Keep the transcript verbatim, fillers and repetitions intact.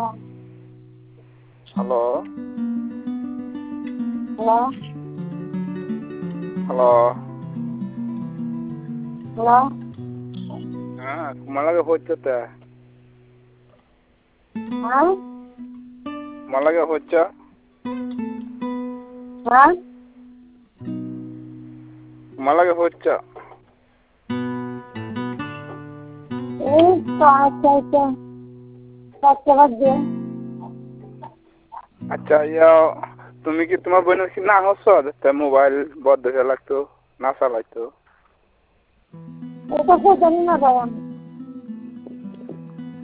hello hello hello hello ಹಾ ಮಳೆಗೆ ಹೋಗ್ತತೆ ಹಾಂ ಮಳೆಗೆ ಹೋಚ್ಚ ಹಾಂ ಮಳೆಗೆ ಹೋಚ್ಚ এই তো আচ্ছা আচ্ছা আচ্ছা বাদ দিয়ে আচ্ছা ইয়া তুমি কি তোমার বোনের কি না হচ্ছ যাতে মোবাইল বদ্ধ হয়ে লাগতো না চালাইতো এটা তো জানি না ভাই আমি